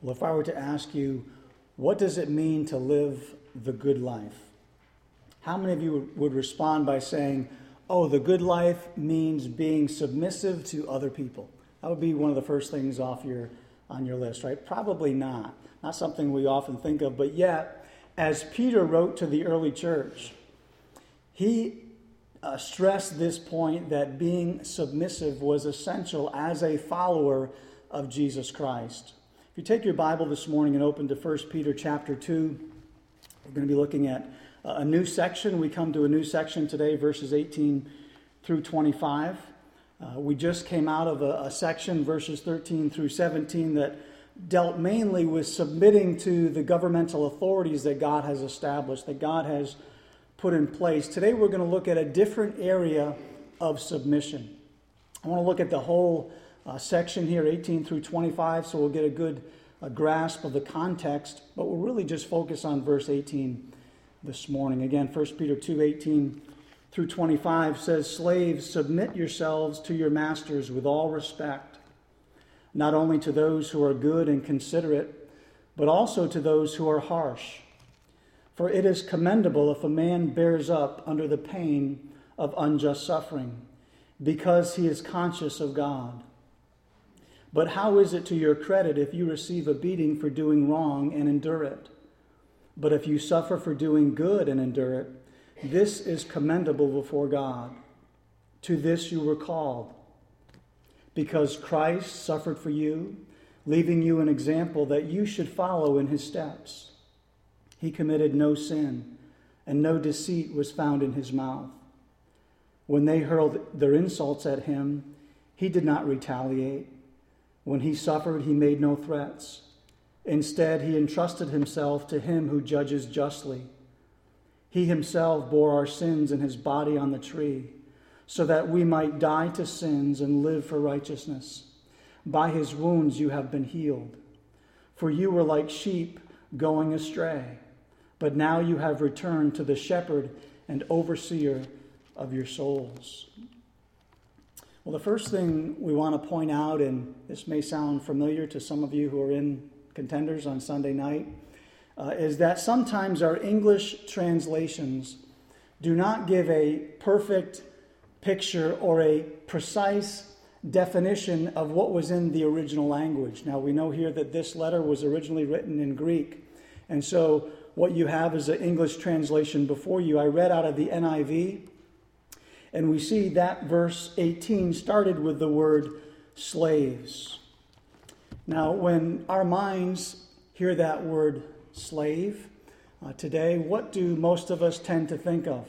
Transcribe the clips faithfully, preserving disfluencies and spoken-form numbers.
Well, if I were to ask you, what does it mean to live the good life? How many of you would respond by saying, oh, the good life means being submissive to other people? That would be one of the first things off your on your list, right? Probably not. Not something we often think of, but yet, as Peter wrote to the early church, he uh, stressed this point that being submissive was essential as a follower of Jesus Christ. If you take your Bible this morning and open to First Peter chapter two, we're going to be looking at a new section. We come to a new section today, verses eighteen through twenty-five. Uh, we just came out of a, a section, verses thirteen through seventeen, that dealt mainly with submitting to the governmental authorities that God has established, that God has put in place. Today we're going to look at a different area of submission. I want to look at the whole uh, section here, eighteen through twenty-five, so we'll get a good uh, grasp of the context, but we'll really just focus on verse eighteen this morning. Again, First Peter two, eighteen through twenty-five says, "Slaves, submit yourselves to your masters with all respect, not only to those who are good and considerate, but also to those who are harsh. For it is commendable if a man bears up under the pain of unjust suffering, because he is conscious of God. But how is it to your credit if you receive a beating for doing wrong and endure it? But if you suffer for doing good and endure it, this is commendable before God. To this you were called, because Christ suffered for you, leaving you an example that you should follow in his steps. He committed no sin, and no deceit was found in his mouth. When they hurled their insults at him, he did not retaliate. When he suffered, he made no threats. Instead, he entrusted himself to him who judges justly. He himself bore our sins in his body on the tree, so that we might die to sins and live for righteousness. By his wounds you have been healed. For you were like sheep going astray, but now you have returned to the shepherd and overseer of your souls." Well, the first thing we want to point out, and this may sound familiar to some of you who are in Contenders on Sunday night, uh, is that sometimes our English translations do not give a perfect picture or a precise definition of what was in the original language. Now, we know here that this letter was originally written in Greek, and so what you have is an English translation before you. I read out of the N I V, and we see that verse eighteen started with the word slaves. Now, when our minds hear that word slave uh, today, what do most of us tend to think of?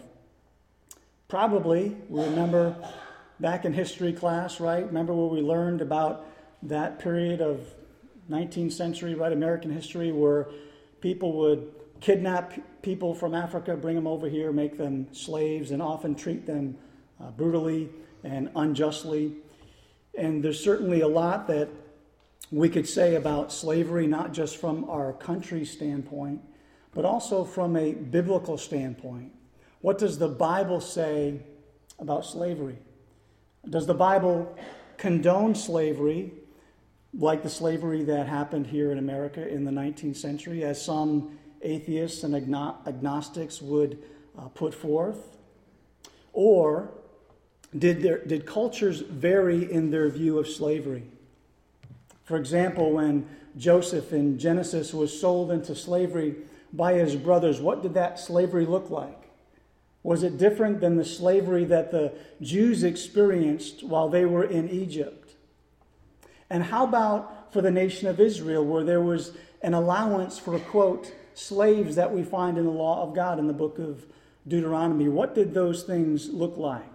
Probably, we remember back in history class, right? Remember where we learned about that period of nineteenth century, right, American history, where people would kidnap people from Africa, bring them over here, make them slaves, and often treat them uh, brutally and unjustly. And there's certainly a lot that we could say about slavery, not just from our country's standpoint, but also from a biblical standpoint. What does the Bible say about slavery? Does the Bible condone slavery like the slavery that happened here in America in the nineteenth century, as some atheists and agnostics would uh, put forth? Or did there, did cultures vary in their view of slavery? For example, when Joseph in Genesis was sold into slavery by his brothers, what did that slavery look like? Was it different than the slavery that the Jews experienced while they were in Egypt? And how about for the nation of Israel, where there was an allowance for, quote, slaves that we find in the law of God in the book of Deuteronomy? What did those things look like?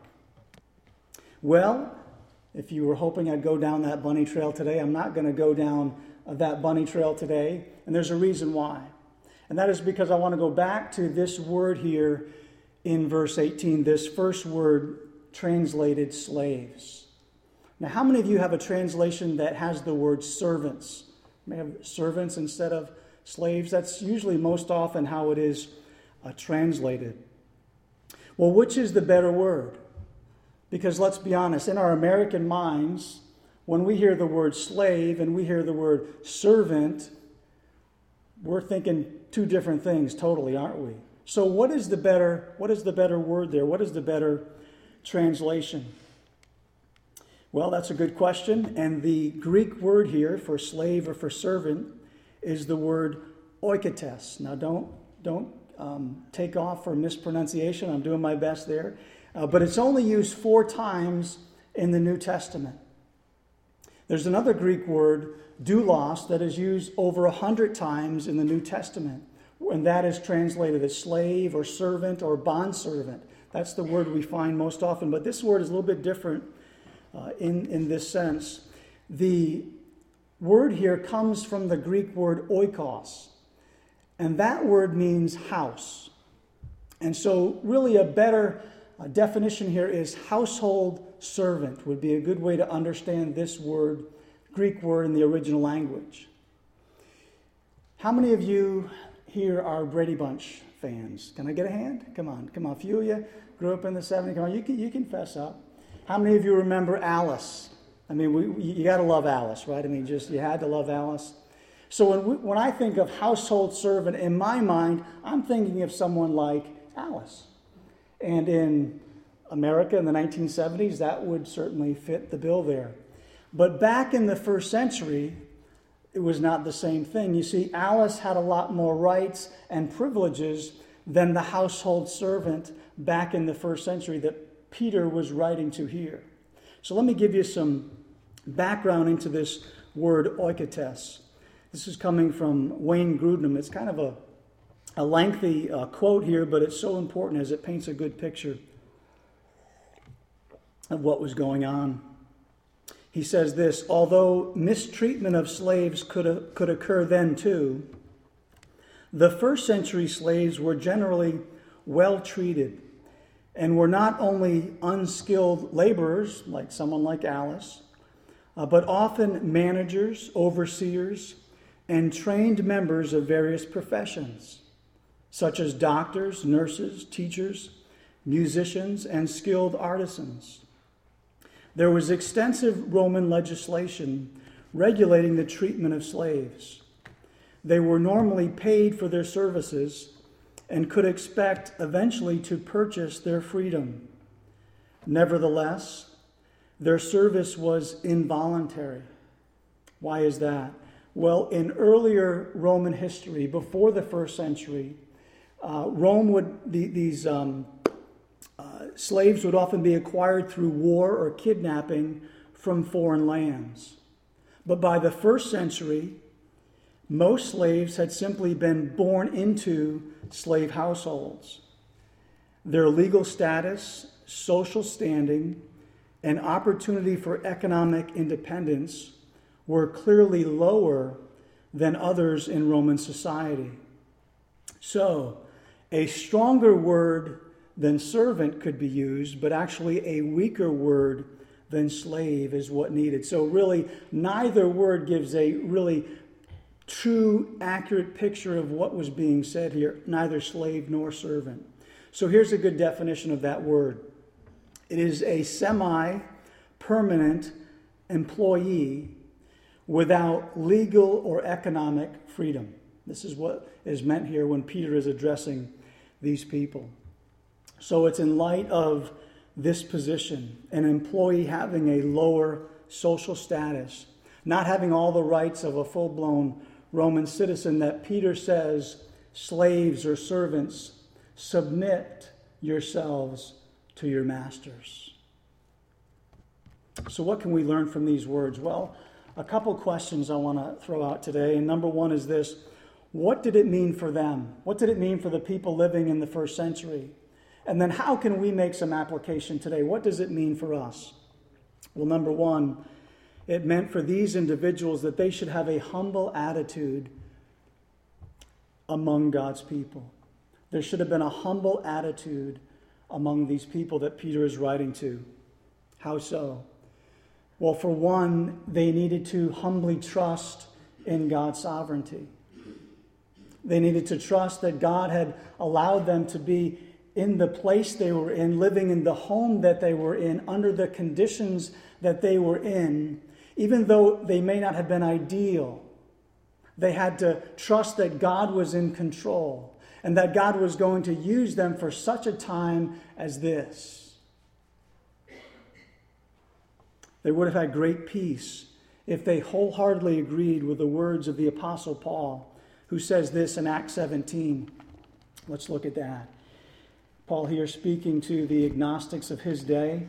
Well, if you were hoping I'd go down that bunny trail today, I'm not going to go down that bunny trail today, and there's a reason why. And that is because I want to go back to this word here in verse eighteen, this first word translated slaves. Now, how many of you have a translation that has the word servants? You may have servants instead of slaves. That's usually most often how it is uh, translated. Well, which is the better word? Because let's be honest, in our American minds, when we hear the word slave and we hear the word servant, we're thinking two different things totally, aren't we? So what is the better, what is the better word there? What is the better translation? Well, that's a good question. And the Greek word here for slave or for servant is the word oikotes. Now, don't don't um, take off for mispronunciation. I'm doing my best there. Uh, but it's only used four times in the New Testament. There's another Greek word, doulos, that is used over a hundred times in the New Testament. And that is translated as slave or servant or bondservant. That's the word we find most often. But this word is a little bit different uh, in, in this sense. The word here comes from the Greek word oikos. And that word means house. And so really a better uh, definition here is household servant would be a good way to understand this word, Greek word in the original language. How many of you here are Brady Bunch fans? Can I get a hand? Come on, come on. A few of you grew up in the seventies. Come on, you can, you can fess up. How many of you remember Alice? I mean, we, you got to love Alice, right? I mean, just you had to love Alice. So when we, when I think of household servant, in my mind, I'm thinking of someone like Alice. And in America in the nineteen seventies, that would certainly fit the bill there. But back in the first century, it was not the same thing. You see, Alice had a lot more rights and privileges than the household servant back in the first century that Peter was writing to here. So let me give you some background into this word oikotes. This is coming from Wayne Grudem. It's kind of a, a lengthy uh, quote here, but it's so important as it paints a good picture of what was going on. He says this: although mistreatment of slaves could, uh, could occur then too, the first century slaves were generally well treated and were not only unskilled laborers, like someone like Alice, uh, but often managers, overseers, and trained members of various professions, such as doctors, nurses, teachers, musicians, and skilled artisans. There was extensive Roman legislation regulating the treatment of slaves. They were normally paid for their services and could expect eventually to purchase their freedom. Nevertheless, their service was involuntary. Why is that? Well, in earlier Roman history, before the first century, uh, Rome would, the, these um, uh, slaves would often be acquired through war or kidnapping from foreign lands. But by the first century, most slaves had simply been born into slave households. Their legal status, social standing, and opportunity for economic independence were clearly lower than others in Roman society. So, a stronger word than servant could be used, but actually a weaker word than slave is what needed. So really, neither word gives a really true, accurate picture of what was being said here, neither slave nor servant. So here's a good definition of that word. It is a semi-permanent employee without legal or economic freedom. This is what is meant here when Peter is addressing these people. So it's in light of this position, an employee having a lower social status, not having all the rights of a full-blown Roman citizen, that Peter says, slaves or servants, submit yourselves to your masters. So what can we learn from these words? Well, a couple questions I want to throw out today. And number one is this: what did it mean for them? What did it mean for the people living in the first century? And then how can we make some application today? What does it mean for us? Well, number one, it meant for these individuals that they should have a humble attitude among God's people. There should have been a humble attitude among these people that Peter is writing to. How so? Well, for one, they needed to humbly trust in God's sovereignty. They needed to trust that God had allowed them to be in the place they were in, living in the home that they were in, under the conditions that they were in, even though they may not have been ideal. They had to trust that God was in control and that God was going to use them for such a time as this. They would have had great peace if they wholeheartedly agreed with the words of the Apostle Paul, who says this in Acts seventeen. Let's look at that. Paul here speaking to the agnostics of his day.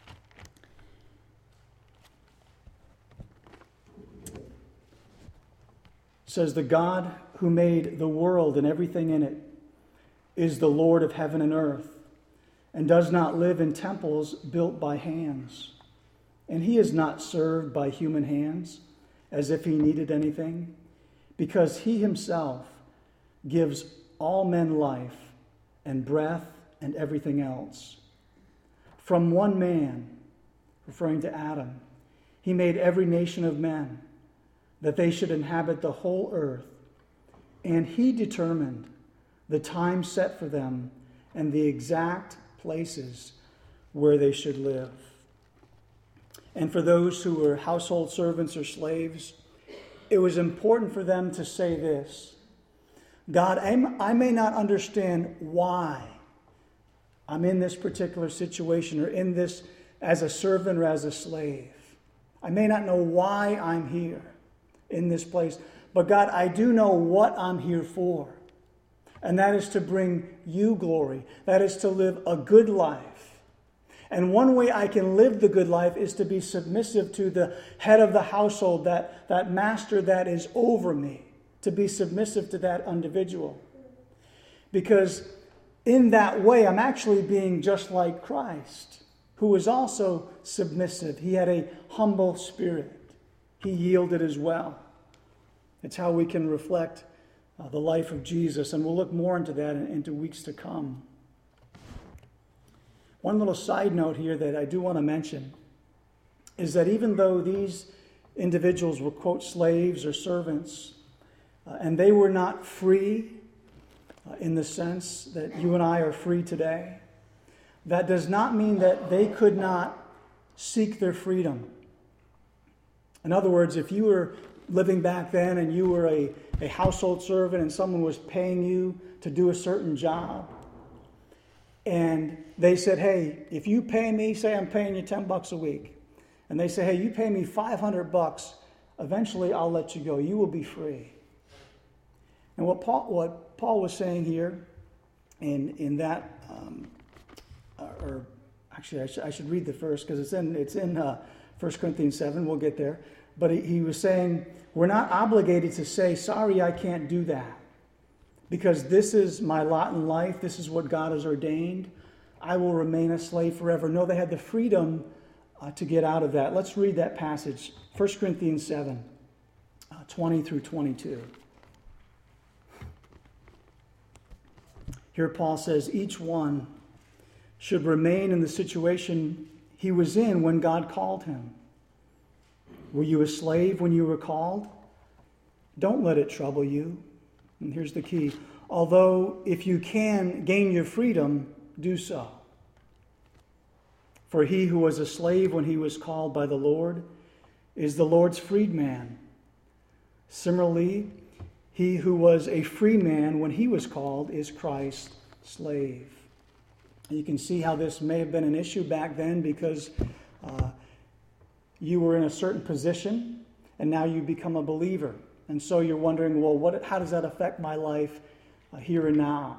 Says, the God who made the world and everything in it is the Lord of heaven and earth, and does not live in temples built by hands. And he is not served by human hands as if he needed anything, because he himself gives all men life and breath and everything else. From one man, referring to Adam, he made every nation of men, that they should inhabit the whole earth. And he determined the time set for them and the exact places where they should live. And for those who were household servants or slaves, it was important for them to say this: God, I may not understand why I'm in this particular situation or in this as a servant or as a slave. I may not know why I'm here in this place. But God, I do know what I'm here for. And that is to bring you glory. That is to live a good life. And one way I can live the good life is to be submissive to the head of the household, that, that master that is over me, to be submissive to that individual. Because in that way, I'm actually being just like Christ, who was also submissive. He had a humble spirit. He yielded as well. It's how we can reflect uh, the life of Jesus, and we'll look more into that in, into weeks to come. One little side note here that I do want to mention is that even though these individuals were, quote, slaves or servants, uh, and they were not free uh, in the sense that you and I are free today, that does not mean that they could not seek their freedom. In other words, if you were living back then and you were a, a household servant and someone was paying you to do a certain job, and they said, hey, if you pay me, say I'm paying you ten bucks a week, and they say, hey, you pay me five hundred bucks, eventually I'll let you go. You will be free. And what Paul, what Paul was saying here in, in that, um, or actually I, sh- I should read the verse because it's in, it's in uh, First Corinthians seven, we'll get there. But he, he was saying, we're not obligated to say, sorry, I can't do that. Because this is my lot in life. This is what God has ordained. I will remain a slave forever. No, they had the freedom uh, to get out of that. Let's read that passage. First Corinthians seven, uh, twenty through twenty-two. Here Paul says, each one should remain in the situation he was in when God called him. Were you a slave when you were called? Don't let it trouble you. And here's the key. Although if you can gain your freedom, do so. For he who was a slave when he was called by the Lord is the Lord's freedman. Similarly, he who was a free man when he was called is Christ's slave. And you can see how this may have been an issue back then because uh, you were in a certain position, and now you become a believer. And so you're wondering, well, what? how does that affect my life uh, here and now?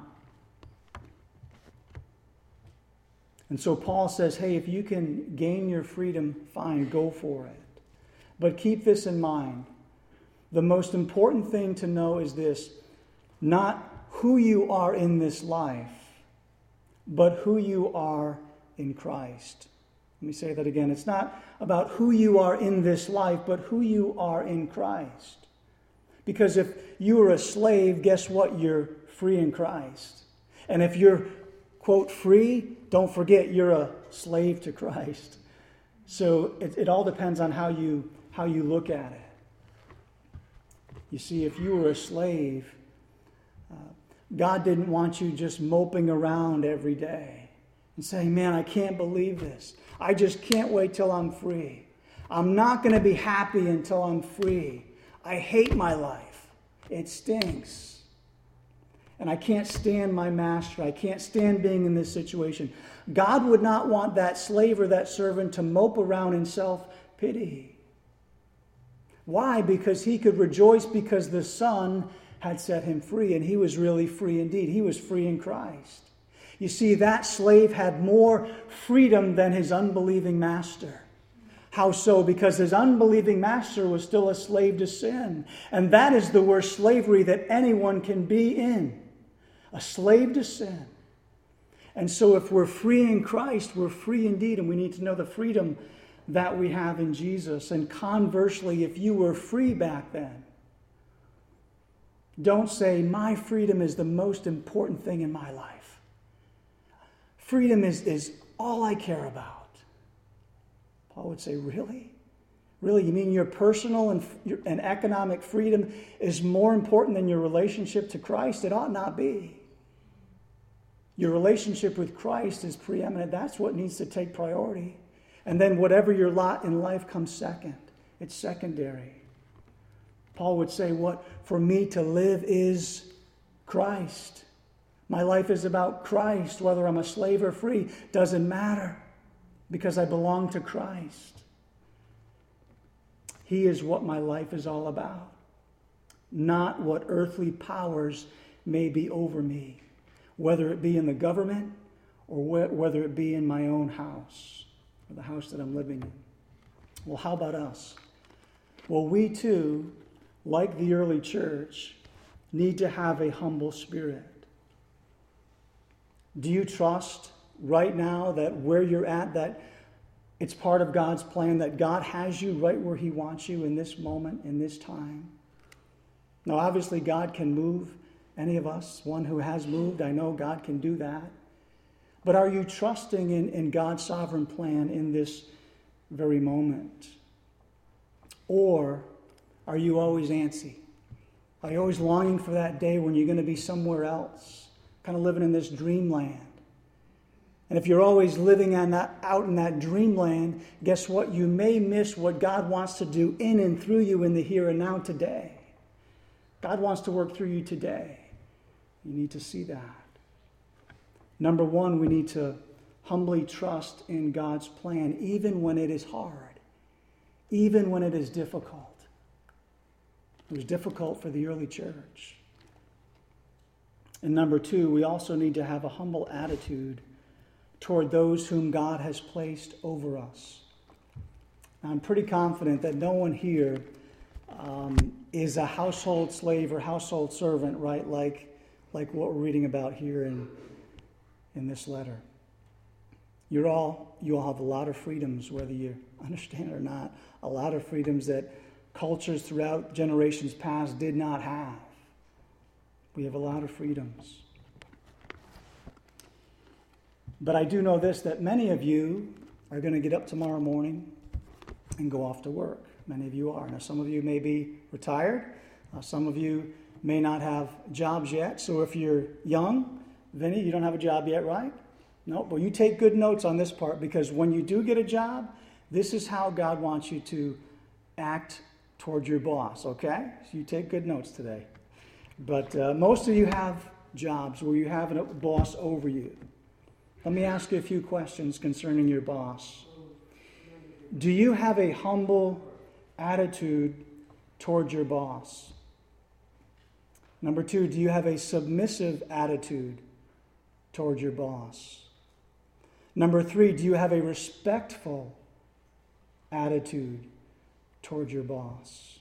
And so Paul says, hey, if you can gain your freedom, fine, go for it. But keep this in mind. The most important thing to know is this: not who you are in this life, but who you are in Christ. Let me say that again. It's not about who you are in this life, but who you are in Christ. Because if you are a slave, guess what? You're free in Christ. And if you're, quote, free, don't forget you're a slave to Christ. So it, it all depends on how you how you look at it. You see, if you were a slave, uh, God didn't want you just moping around every day and saying, man, I can't believe this. I just can't wait till I'm free. I'm not going to be happy until I'm free. I hate my life. It stinks. And I can't stand my master. I can't stand being in this situation. God would not want that slave or that servant to mope around in self-pity. Why? Because he could rejoice because the Son had set him free, and he was really free indeed. He was free in Christ. You see, that slave had more freedom than his unbelieving master. How so? Because his unbelieving master was still a slave to sin. And that is the worst slavery that anyone can be in. A slave to sin. And so if we're free in Christ, we're free indeed, and we need to know the freedom that we have in Jesus. And conversely, if you were free back then, don't say, my freedom is the most important thing in my life. Freedom is, is all I care about. Paul would say, really? Really? You mean your personal and, your, and economic freedom is more important than your relationship to Christ? It ought not be. Your relationship with Christ is preeminent. That's what needs to take priority. And then whatever your lot in life comes second. It's secondary. Paul would say, what? For me to live is Christ. My life is about Christ. Whether I'm a slave or free, doesn't matter. Because I belong to Christ. He is what my life is all about. Not what earthly powers may be over me. Whether it be in the government or whether it be in my own house. Or the house that I'm living in. Well, how about us? Well, we too, like the early church, need to have a humble spirit. Do you trust right now that where you're at, that it's part of God's plan, that God has you right where He wants you in this moment, in this time? Now, obviously, God can move any of us. One who has moved, I know God can do that. But are you trusting in, in God's sovereign plan in this very moment? Or are you always antsy? Are you always longing for that day when you're going to be somewhere else, kind of living in this dreamland? And if you're always living in that, out in that dreamland, guess what? You may miss what God wants to do in and through you in the here and now today. God wants to work through you today. You need to see that. Number one, we need to humbly trust in God's plan, even when it is hard, even when it is difficult. It was difficult for the early church. And number two, we also need to have a humble attitude toward those whom God has placed over us. Now, I'm pretty confident that no one here um, is a household slave or household servant, right? Like, like what we're reading about here in, in this letter. You're all, you all have a lot of freedoms, whether you understand it or not. A lot of freedoms that cultures throughout generations past did not have. We have a lot of freedoms. But I do know this, that many of you are going to get up tomorrow morning and go off to work. Many of you are. Now, some of you may be retired. Uh, some of you may not have jobs yet. So if you're young, Vinny, you don't have a job yet, right? No, but you take good notes on this part, because when you do get a job, this is how God wants you to act toward your boss, okay? So you take good notes today. But uh, most of you have jobs where you have a boss over you. Let me ask you a few questions concerning your boss. Do you have a humble attitude toward your boss? Number two, do you have a submissive attitude toward your boss? Number three, do you have a respectful attitude toward your boss?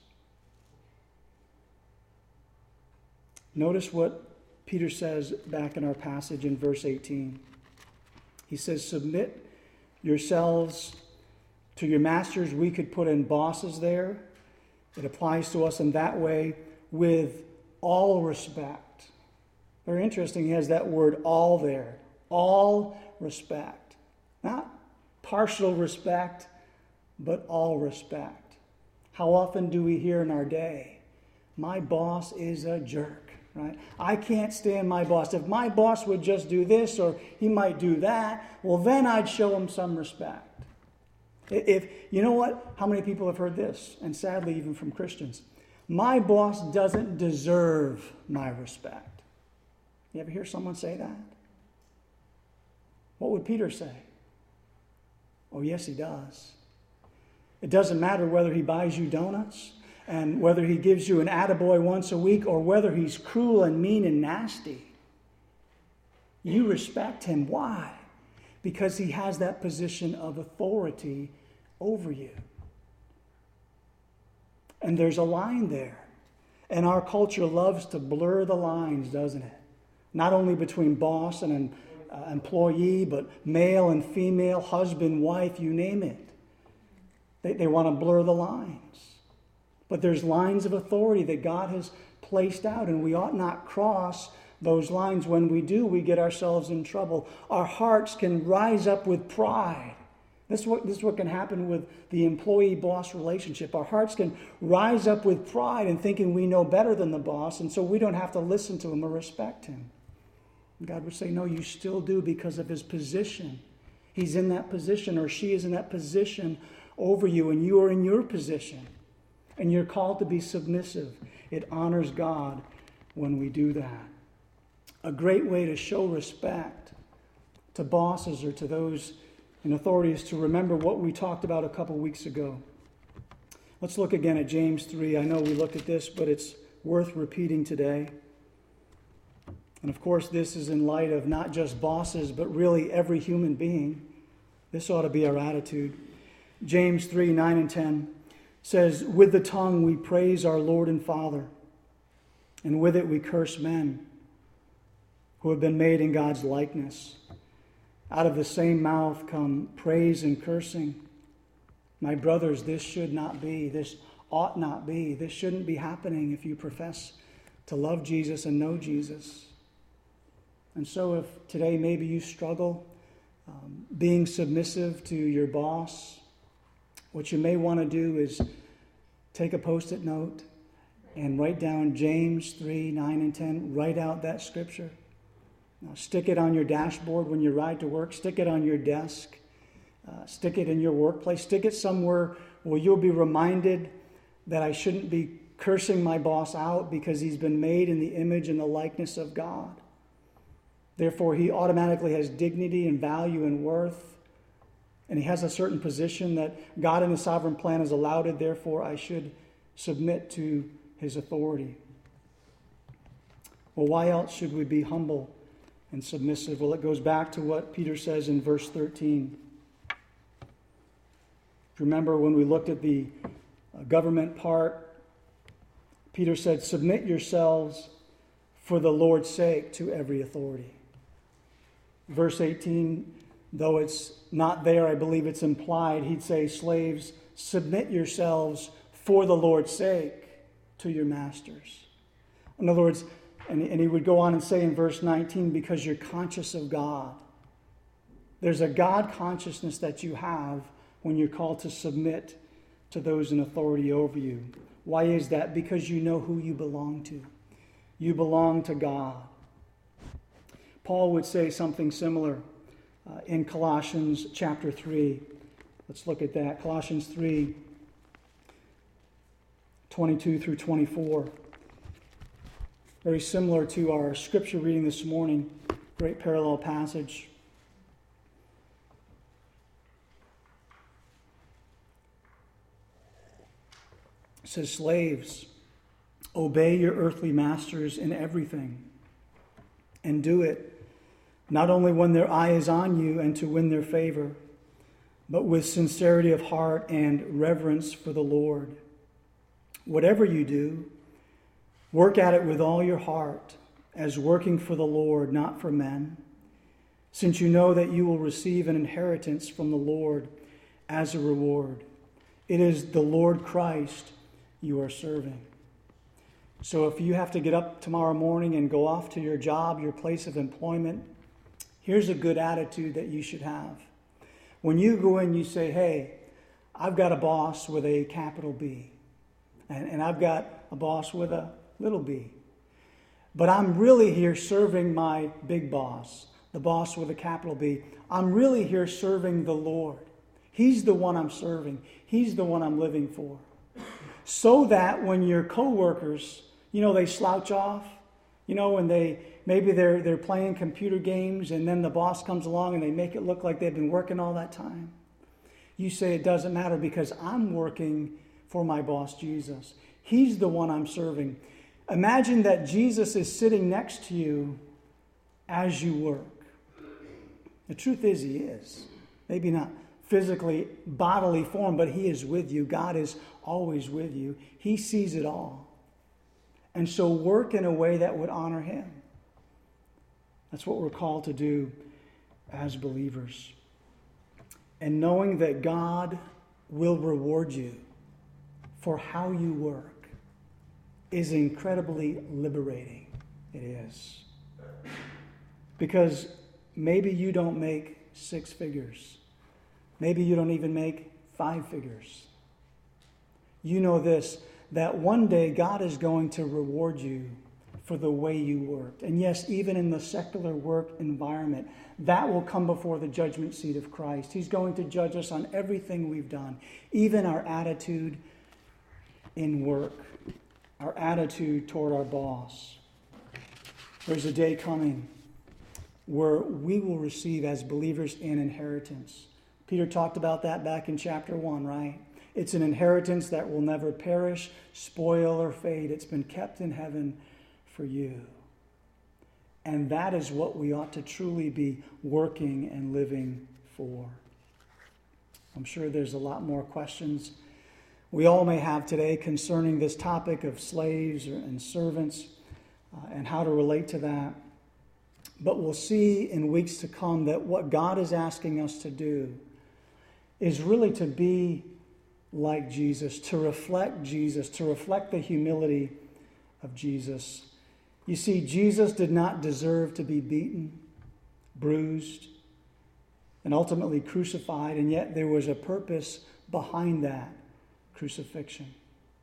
Notice what Peter says back in our passage in verse eighteen. He says, submit yourselves to your masters. We could put in bosses there. It applies to us in that way, with all respect. Very interesting, he has that word all there. All respect. Not partial respect, but all respect. How often do we hear in our day, my boss is a jerk? Right? I can't stand my boss. If my boss would just do this, or he might do that, well, then I'd show him some respect. If you know what? How many people have heard this? And sadly, even from Christians. My boss doesn't deserve my respect. You ever hear someone say that? What would Peter say? Oh, yes, he does. It doesn't matter whether he buys you donuts and whether he gives you an attaboy once a week or whether he's cruel and mean and nasty. You respect him. Why? Because he has that position of authority over you. And there's a line there. And our culture loves to blur the lines, doesn't it? Not only between boss and uh, employee, but male and female, husband, wife, you name it. They, they want to blur the lines. But there's lines of authority that God has placed out, and we ought not cross those lines. When we do, we get ourselves in trouble. Our hearts can rise up with pride. This is what, this is what can happen with the employee-boss relationship. Our hearts can rise up with pride and thinking we know better than the boss, and so we don't have to listen to him or respect him. And God would say, no, you still do because of his position. He's in that position, or she is in that position over you, and you are in your position. And you're called to be submissive. It honors God when we do that. A great way to show respect to bosses or to those in authority is to remember what we talked about a couple weeks ago. Let's look again at James three. I know we looked at this, but it's worth repeating today. And of course, this is in light of not just bosses, but really every human being. This ought to be our attitude. James three, nine and ten says, with the tongue we praise our Lord and Father, and with it we curse men who have been made in God's likeness. Out of the same mouth come praise and cursing. My brothers, this should not be. This ought not be. This shouldn't be happening if you profess to love Jesus and know Jesus. And so if today maybe you struggle um, being submissive to your boss, what you may want to do is take a Post-it note and write down James three, nine and ten. Write out that scripture. Now, stick it on your dashboard when you ride to work. Stick it on your desk. Uh, stick it in your workplace. Stick it somewhere where you'll be reminded that I shouldn't be cursing my boss out because he's been made in the image and the likeness of God. Therefore, he automatically has dignity and value and worth. And he has a certain position that God in his sovereign plan has allowed it. Therefore, I should submit to his authority. Well, why else should we be humble and submissive? Well, it goes back to what Peter says in verse thirteen. Remember when we looked at the government part, Peter said, submit yourselves for the Lord's sake to every authority. Verse eighteen, though it's not there, I believe it's implied, he'd say, slaves, submit yourselves for the Lord's sake to your masters. In other words, and, and he would go on and say in verse nineteen, because you're conscious of God. There's a God consciousness that you have when you're called to submit to those in authority over you. Why is that? Because you know who you belong to. You belong to God. Paul would say something similar uh, in Colossians chapter three. Let's look at that. Colossians three, twenty-two through twenty-four. Very similar to our scripture reading this morning. Great parallel passage. It says, slaves, obey your earthly masters in everything, and do it not only when their eye is on you and to win their favor, but with sincerity of heart and reverence for the Lord. Whatever you do, work at it with all your heart, as working for the Lord, not for men, since you know that you will receive an inheritance from the Lord as a reward. It is the Lord Christ you are serving. So if you have to get up tomorrow morning and go off to your job, your place of employment, here's a good attitude that you should have. When you go in, you say, hey, I've got a boss with a capital B, and, and I've got a boss with a little b. But I'm really here serving my big boss, the boss with a capital B. I'm really here serving the Lord. He's the one I'm serving. He's the one I'm living for. so that when your coworkers, you know, they slouch off, you know, when they maybe they're they're playing computer games and then the boss comes along and they make it look like they've been working all that time. You say it doesn't matter because I'm working for my boss, Jesus. He's the one I'm serving. Imagine that Jesus is sitting next to you as you work. The truth is, he is. Maybe not physically, bodily form, but he is with you. God is always with you. He sees it all. And so work in a way that would honor him. That's what we're called to do as believers. And knowing that God will reward you for how you work is incredibly liberating. It is. Because maybe you don't make six figures. Maybe you don't even make five figures. You know this, that one day God is going to reward you for the way you worked. And yes, even in the secular work environment, that will come before the judgment seat of Christ. He's going to judge us on everything we've done, even our attitude in work, our attitude toward our boss. There's a day coming where we will receive as believers an inheritance. Peter talked about that back in chapter one, right? It's an inheritance that will never perish, spoil, or fade. It's been kept in heaven for you. And that is what we ought to truly be working and living for. I'm sure there's a lot more questions we all may have today concerning this topic of slaves and servants uh, and how to relate to that. But we'll see in weeks to come that what God is asking us to do is really to be like Jesus, to reflect Jesus, to reflect the humility of Jesus. You see, Jesus did not deserve to be beaten, bruised, and ultimately crucified, and yet there was a purpose behind that crucifixion.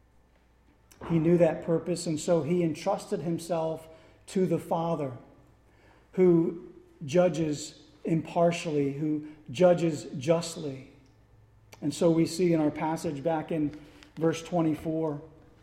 He knew that purpose, and so he entrusted himself to the Father, who judges impartially, who judges justly. And so we see in our passage back in verse twenty-four,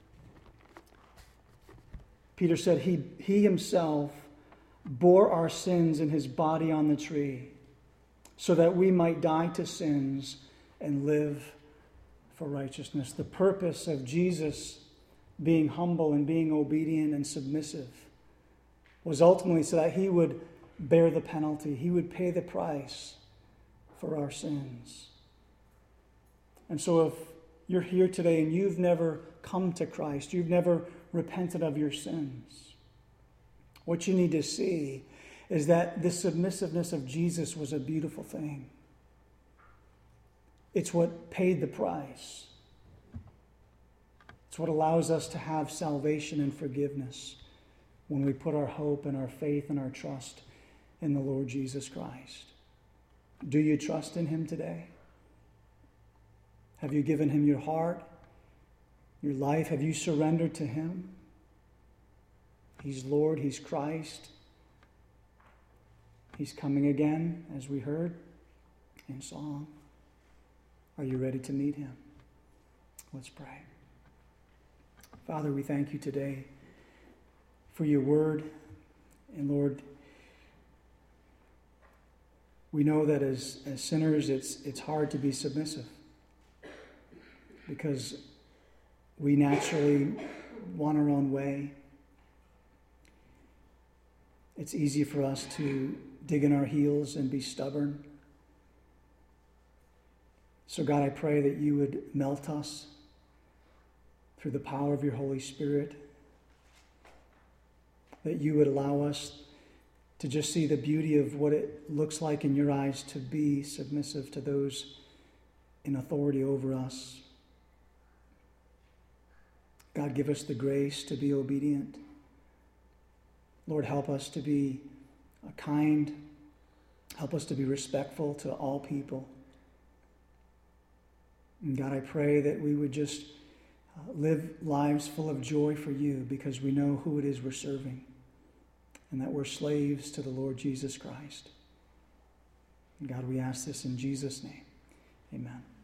Peter said, he, he himself bore our sins in his body on the tree, so that we might die to sins and live for righteousness. The purpose of Jesus being humble and being obedient and submissive was ultimately so that he would bear the penalty. He would pay the price for our sins. And so if you're here today and you've never come to Christ, you've never repented of your sins, what you need to see is that the submissiveness of Jesus was a beautiful thing. It's what paid the price. It's what allows us to have salvation and forgiveness when we put our hope and our faith and our trust in the Lord Jesus Christ. Do you trust in him today? Have you given him your heart, your life? Have you surrendered to him? He's Lord, he's Christ. He's coming again, as we heard in song. Are you ready to meet him? Let's pray. Father, we thank you today for your word. And Lord, we know that as, as sinners, it's, it's hard to be submissive because we naturally want our own way. It's easy for us to dig in our heels and be stubborn. So God, I pray that you would melt us through the power of your Holy Spirit, that you would allow us to just see the beauty of what it looks like in your eyes to be submissive to those in authority over us. God, give us the grace to be obedient. Lord, help us to be kind. Help us to be respectful to all people. And God, I pray that we would just uh, live lives full of joy for you because we know who it is we're serving and that we're slaves to the Lord Jesus Christ. And God, we ask this in Jesus' name. Amen.